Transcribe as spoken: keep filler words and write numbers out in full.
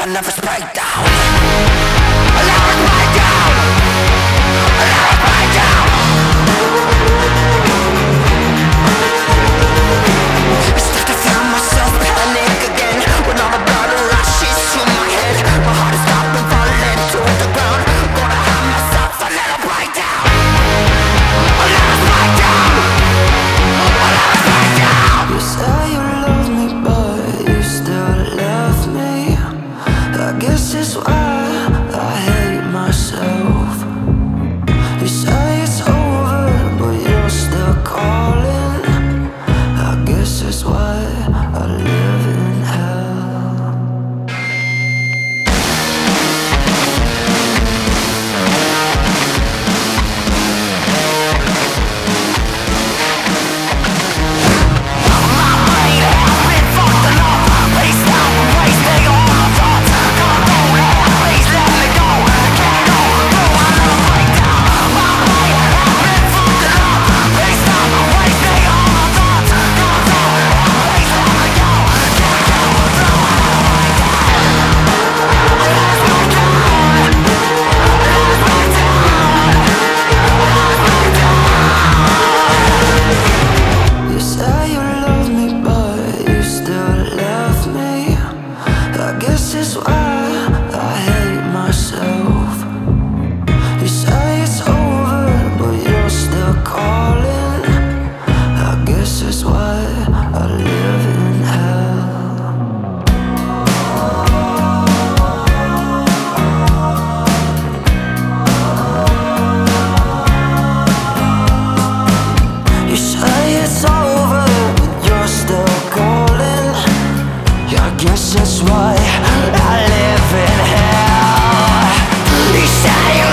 nervous breakdown. A nervous breakdown. A nervous breakdown. I start to feel myself panic again when all the blood rushes to my head. My heart is stopping, falling to the ground. Gonna have myself a little breakdown. A nervous breakdown. A nervous breakdown. You say you love me, but you still love me. I guess it's why I hate myself. You say it's over, but you're still calling. I guess that's why I live in hell. My brain has been fucked enough. Please stop wasting all my thoughts. Come on, please let me go. Can't go through another breakdown. My brain has been fucked enough. Please stop wasting all my thoughts. Come on, please let me go. Can't go through another breakdown. Let's break down. Let's break down. Let's break down. You say you love me, but you still love me. I guess it's why I hate myself. You say it's over, but you're still calling. I guess that's why I live in hell. You say it's over, but you're still calling. Yeah, I guess that's why I live in hell. You say you